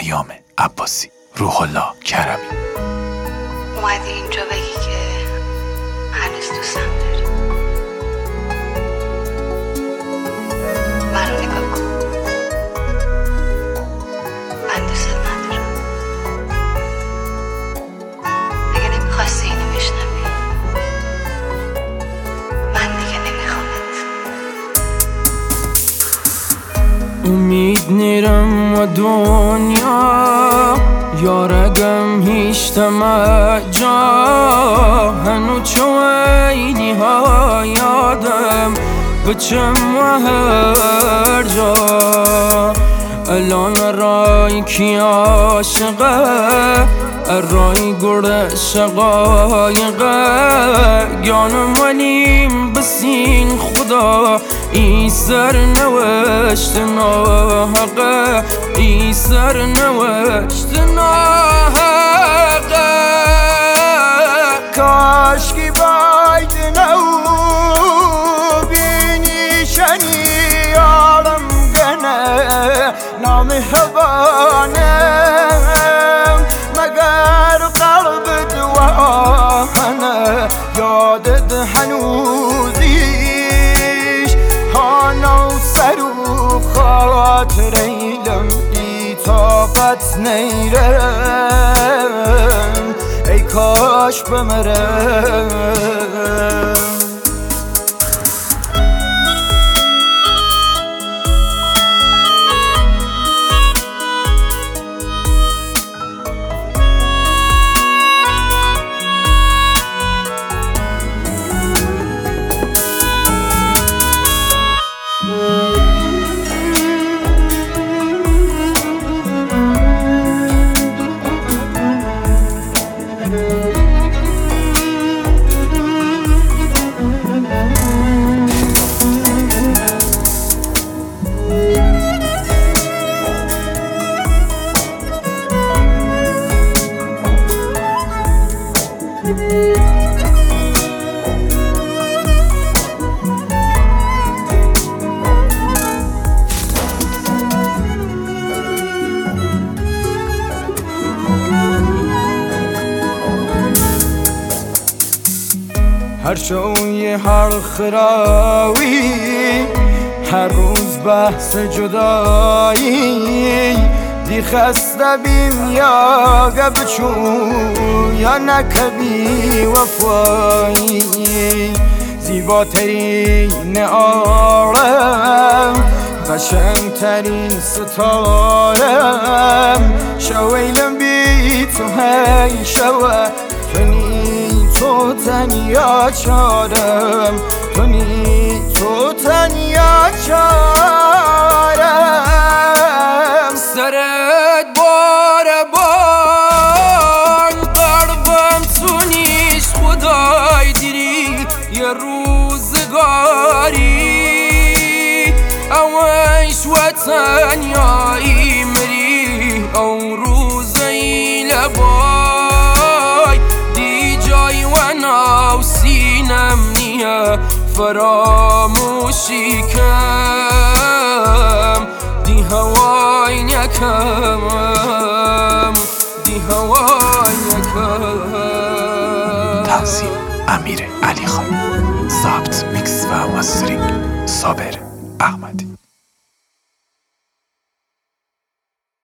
پیام عباسی، روح الله کرمی. اومدی اینجا بگی که هنوز دوستم داری. منو نگاه کن، من دوست ندارم. اگه نمیخواستی اینو بشنوی، من دیگه نمیخوامت. امید نیرم و دنیا یارگم هیچ جا هنو چوینی ها یادم بچم و هر جا الان رای کی عاشقه رای گرد شقایقه گانم ولیم بسین خدا ای سر نوشت ناحقه ای سر نوشت ناحقه کاش کی باید نو بینی شنی عالم گنه نامهربانم مگر قلب دوانه یادت هنوزیش هانا و سر و خاطر ایلم ای طاقت نیرم ای کاش بمرم. هر شوی هر خراوی هر روز بحث جدایی دی خسته بیم یا گبچو یا نکبی وفایی زیباترین عالم قشنگترین ستارم شویلم بی تو هی شوه تو تنیا چارم تو تنیا چارم سرت باره بان قلبم تو نیست خدای دیری یه روزگاری اوش و تنیایی مری اون روزی لبای دی جای و ناو سینم نیه فراموشی کم دی هوای نکم دی هوای نکم. تنظیم امیر علی خان، ضبط میکس و مسترینگ صابر احمدی.